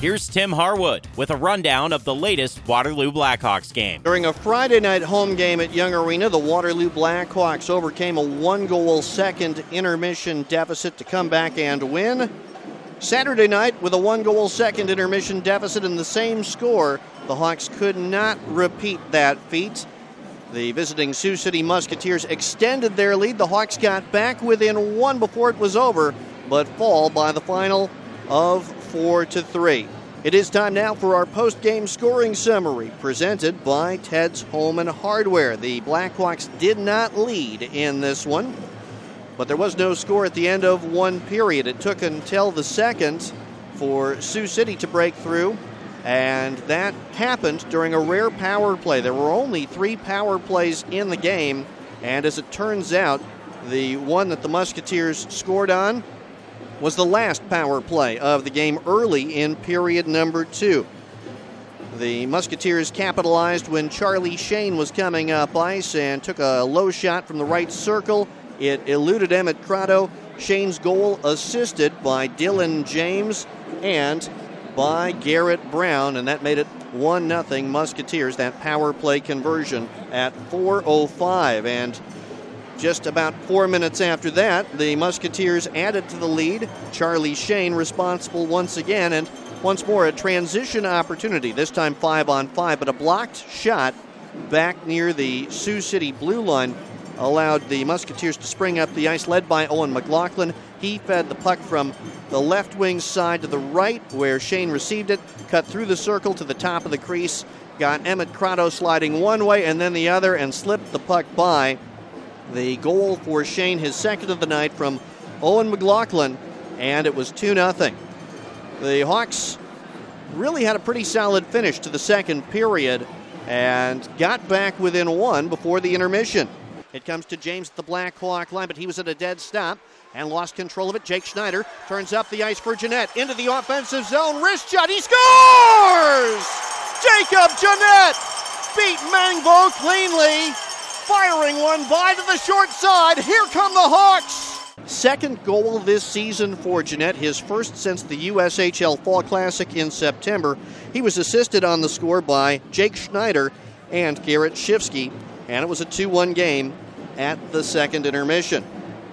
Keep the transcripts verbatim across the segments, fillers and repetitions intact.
Here's Tim Harwood with a rundown of the latest Waterloo Blackhawks game. During a Friday night home game at Young Arena, the Waterloo Blackhawks overcame a one-goal second intermission deficit to come back and win. Saturday night, with a one-goal second intermission deficit in the same score, the Hawks could not repeat that feat. The visiting Sioux City Musketeers extended their lead. The Hawks got back within one before it was over, but fall by the final of four to three. It is time now for our post-game scoring summary, presented by Ted's Home and Hardware. The Blackhawks did not lead in this one, but there was no score at the end of one period. It took until the second for Sioux City to break through, and that happened during a rare power play. There were only three power plays in the game, and as it turns out, the one that the Musketeers scored on was the last power play of the game early in period number two. The Musketeers capitalized when Charlie Shane was coming up ice and took a low shot from the right circle. It eluded Emmett Crotto. Shane's goal assisted by Dylan James and by Garrett Brown, and that made it one nothing Musketeers, that power play conversion at four oh five. And just about four minutes after that, the Musketeers added to the lead. Charlie Shane responsible once again, and once more a transition opportunity, this time five on five, but a blocked shot back near the Sioux City blue line allowed the Musketeers to spring up the ice, led by Owen McLaughlin. He fed the puck from the left wing side to the right, where Shane received it, cut through the circle to the top of the crease, got Emmett Crotto sliding one way and then the other, and slipped the puck by. The goal for Shane, his second of the night, from Owen McLaughlin, and it was two nothing. The Hawks really had a pretty solid finish to the second period and got back within one before the intermission. It comes to James at the Blackhawk line, but he was at a dead stop and lost control of it. Jake Schneider turns up the ice for Jeanette into the offensive zone. Wrist shot. He scores! Jacob Jeanette beat Mangbo cleanly, firing one by to the short side. Here come the Hawks. Second goal this season for Jeanette, his first since the U S H L Fall Classic in September. He was assisted on the score by Jake Schneider and Garrett Shifsky, and it was a two one game at the second intermission.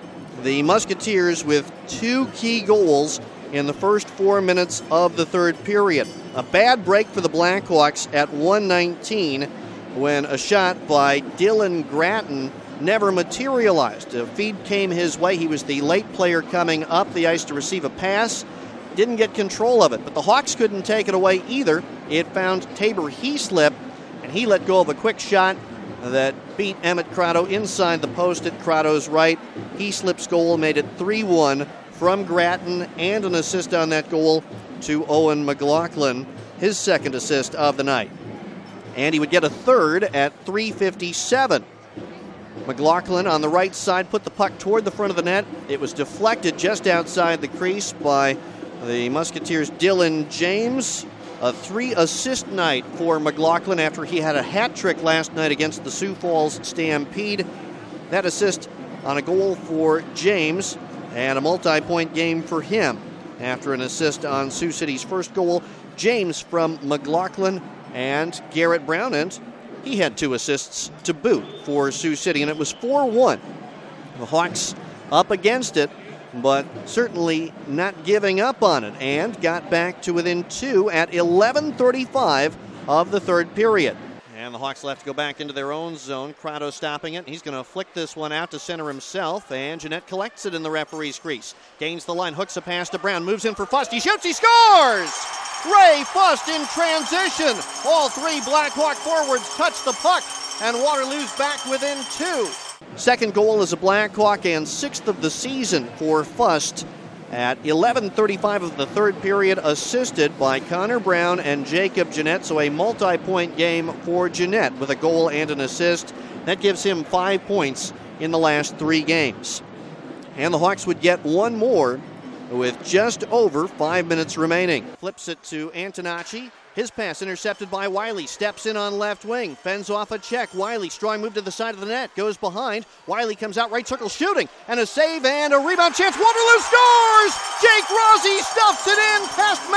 The Musketeers with two key goals in the first four minutes of the third period. A bad break for the Blackhawks at one nineteen when a shot by Dylan Gratton never materialized. A feed came his way. He was the late player coming up the ice to receive a pass. Didn't get control of it, but the Hawks couldn't take it away either. It found Tabor Heaslip, and he let go of a quick shot that beat Emmett Crotto inside the post at Crotto's right. Heaslip's goal made it three one from Gratton, and an assist on that goal to Owen McLaughlin, his second assist of the night. And he would get a third at three fifty-seven. McLaughlin on the right side put the puck toward the front of the net. It was deflected just outside the crease by the Musketeers' Dylan James. A three-assist night for McLaughlin after he had a hat trick last night against the Sioux Falls Stampede. That assist on a goal for James, and a multi-point game for him after an assist on Sioux City's first goal. James from McLaughlin and Garrett Brown, and he had two assists to boot for Sioux City, and it was four one. The Hawks up against it, but certainly not giving up on it, and got back to within two at eleven thirty-five of the third period. And the Hawks left to go back into their own zone. Crotto stopping it. He's going to flick this one out to center himself, and Jeanette collects it in the referee's crease. Gains the line, hooks a pass to Brown, moves in for Fust. He shoots, he scores! Ray Fust in transition. All three Blackhawk forwards touch the puck, and Waterloo's back within two. Second goal is a Blackhawk and sixth of the season for Fust at eleven thirty-five of the third period, assisted by Connor Brown and Jacob Jeanette. So a multi-point game for Jeanette with a goal and an assist. That gives him five points in the last three games. And the Hawks would get one more with just over five minutes remaining. Flips it to Antonacci. His pass intercepted by Wiley. Steps in on left wing. Fends off a check. Wiley, strong move to the side of the net. Goes behind. Wiley comes out right circle shooting. And a save and a rebound chance. Waterloo scores! Jake Rossi stuffs it in past Mangbo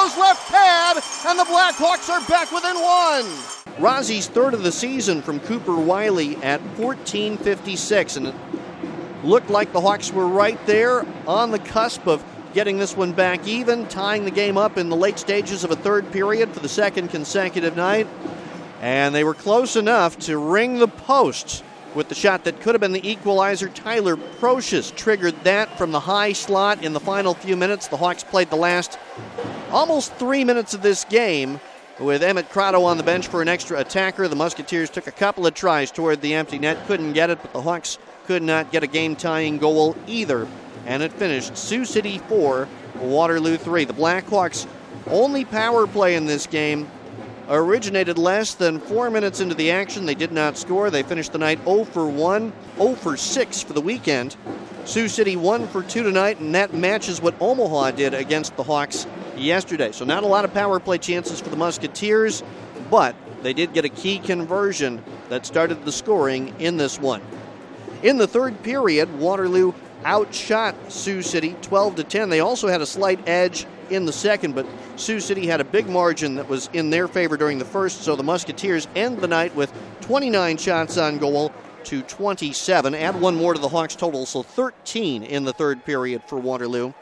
goes left pad, and the Blackhawks are back within one. Rozzie's third of the season from Cooper Wiley at fourteen fifty-six, and it looked like the Hawks were right there on the cusp of getting this one back even, tying the game up in the late stages of a third period for the second consecutive night. And they were close enough to ring the post with the shot that could have been the equalizer. Tyler Procius triggered that from the high slot in the final few minutes. The Hawks played the last almost three minutes of this game with Emmett Crotto on the bench for an extra attacker. The Musketeers took a couple of tries toward the empty net, couldn't get it, but the Hawks could not get a game-tying goal either. And it finished Sioux City four, Waterloo three. The Blackhawks' only power play in this game originated less than four minutes into the action. They did not score. They finished the night oh for one, oh for six for the weekend. Sioux City one for two tonight, and that matches what Omaha did against the Hawks yesterday. So not a lot of power play chances for the Musketeers, but they did get a key conversion that started the scoring in this one. In the third period, Waterloo outshot Sioux City twelve to ten. They also had a slight edge in the second, but Sioux City had a big margin that was in their favor during the first, so the Musketeers end the night with twenty-nine shots on goal to twenty-seven. Add one more to the Hawks' total, so thirteen in the third period for Waterloo.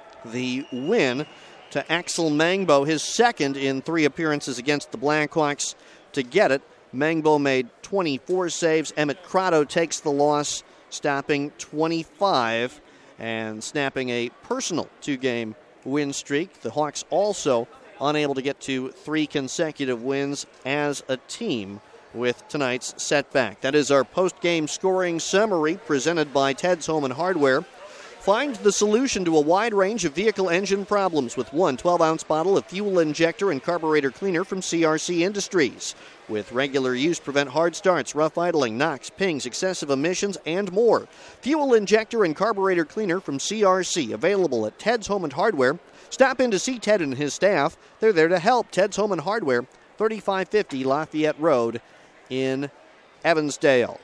The win to Axel Mangbo, his second in three appearances against the Blackhawks to get it. Mangbo made twenty-four saves. Emmett Crotto takes the loss, stopping twenty-five and snapping a personal two-game win streak. The Hawks also unable to get to three consecutive wins as a team with tonight's setback. That is our post-game scoring summary presented by Ted's Home and Hardware. Find the solution to a wide range of vehicle engine problems with one twelve-ounce bottle of fuel injector and carburetor cleaner from C R C Industries. With regular use, prevent hard starts, rough idling, knocks, pings, excessive emissions, and more. Fuel injector and carburetor cleaner from C R C, available at Ted's Home and Hardware. Stop in to see Ted and his staff. They're there to help. Ted's Home and Hardware, thirty-five fifty Lafayette Road in Evansdale.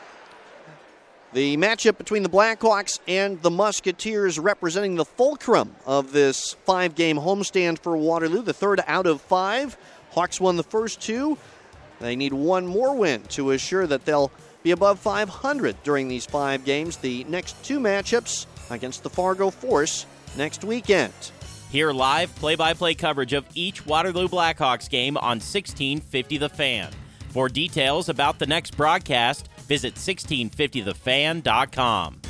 The matchup between the Blackhawks and the Musketeers representing the fulcrum of this five-game homestand for Waterloo, the third out of five. Hawks won the first two. They need one more win to assure that they'll be above five hundred during these five games. The next two matchups against the Fargo Force next weekend. Hear live play-by-play coverage of each Waterloo Blackhawks game on sixteen fifty The Fan. For details about the next broadcast, visit sixteen fifty the fan dot com.